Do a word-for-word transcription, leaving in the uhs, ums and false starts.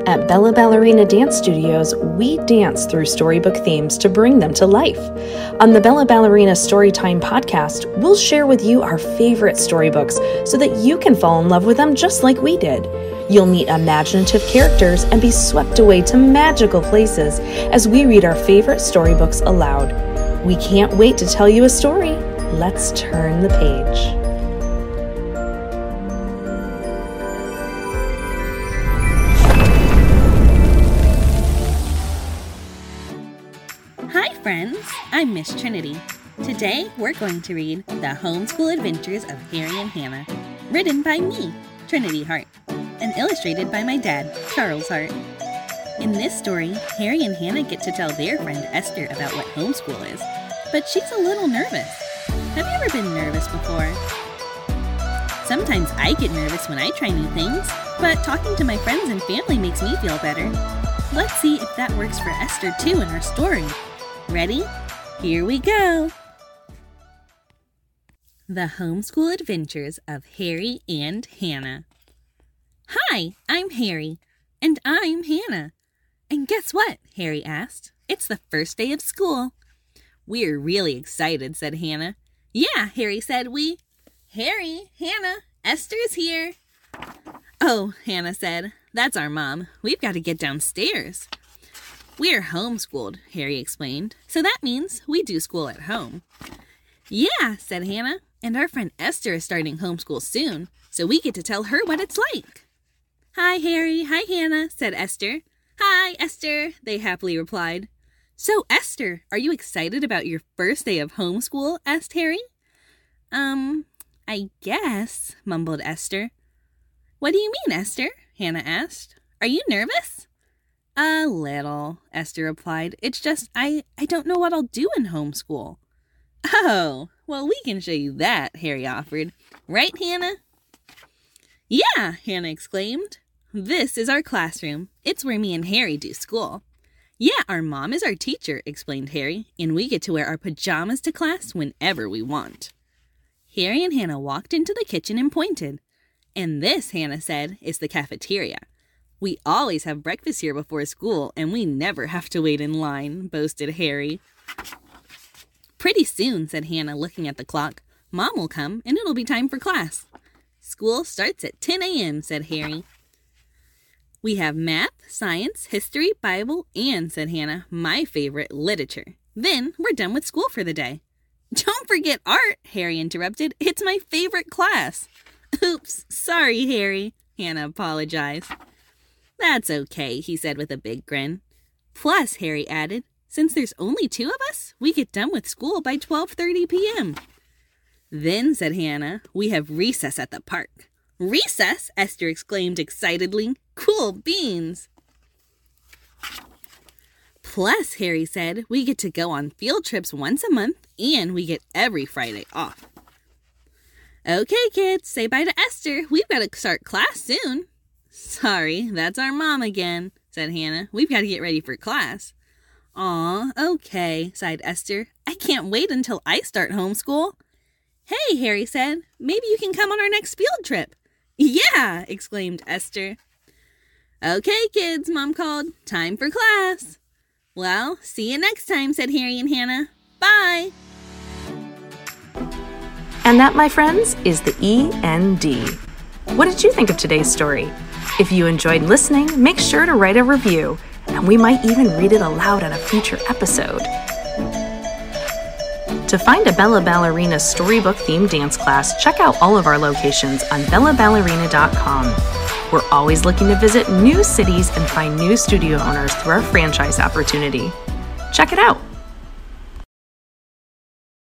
At Bella Ballerina Dance Studios, we dance through storybook themes to bring them to life. On the Bella Ballerina Storytime podcast, we'll share with you our favorite storybooks so that you can fall in love with them just like we did. You'll meet imaginative characters and be swept away to magical places as we read our favorite storybooks aloud. We can't wait to tell you a story. Let's turn the page. Hi friends, I'm Miss Trinity. Today we're going to read The Homeschool Adventures of Harry and Hannah, written by me, Trinity Hart, and illustrated by my dad, Charles Hart. In this story, Harry and Hannah get to tell their friend Esther about what homeschool is, but she's a little nervous. Have you ever been nervous before? Sometimes I get nervous when I try new things, but talking to my friends and family makes me feel better. Let's see if that works for Esther too in her story. Ready? Here we go! The Homeschool Adventures of Harry and Hannah. Hi, I'm Harry. And I'm Hannah. And guess what? Harry asked. It's the first day of school. We're really excited, said Hannah. Yeah, Harry said, we... Harry, Hannah, Esther's here. Oh, Hannah said, that's our mom. We've got to get downstairs. We're homeschooled, Harry explained, so that means we do school at home. Yeah, said Hannah, and our friend Esther is starting homeschool soon, so we get to tell her what it's like. Hi, Harry. Hi, Hannah, said Esther. Hi, Esther, they happily replied. So, Esther, are you excited about your first day of homeschool? Asked Harry. Um, I guess, mumbled Esther. What do you mean, Esther? Hannah asked. Are you nervous? A little, Esther replied. It's just, I, I don't know what I'll do in homeschool. Oh, well, we can show you that, Harry offered. Right, Hannah? Yeah, Hannah exclaimed. This is our classroom. It's where me and Harry do school. Yeah, our mom is our teacher, explained Harry, and we get to wear our pajamas to class whenever we want. Harry and Hannah walked into the kitchen and pointed. And this, Hannah said, is the cafeteria. We always have breakfast here before school, and we never have to wait in line, boasted Harry. Pretty soon, said Hannah, looking at the clock, Mom will come, and it'll be time for class. School starts at ten a.m., said Harry. We have math, science, history, Bible, and, said Hannah, my favorite, literature. Then we're done with school for the day. Don't forget art, Harry interrupted. It's my favorite class. Oops, sorry, Harry, Hannah apologized. That's okay, he said with a big grin. Plus, Harry added, since there's only two of us, we get done with school by twelve thirty p.m. Then, said Hannah, we have recess at the park. Recess? Esther exclaimed excitedly. Cool beans. Plus, Harry said, we get to go on field trips once a month, and we get every Friday off. Okay, kids, say bye to Esther. We've got to start class soon. Sorry, that's our mom again, said Hannah. We've got to get ready for class. Aw, okay, sighed Esther. I can't wait until I start homeschool. Hey, Harry said, maybe you can come on our next field trip. Yeah, exclaimed Esther. Okay, kids, Mom called. Time for class. Well, see you next time, said Harry and Hannah. Bye. And that, my friends, is the E N D. What did you think of today's story? If you enjoyed listening, make sure to write a review, and we might even read it aloud on a future episode. To find a Bella Ballerina storybook-themed dance class, check out all of our locations on bella ballerina dot com. We're always looking to visit new cities and find new studio owners through our franchise opportunity. Check it out!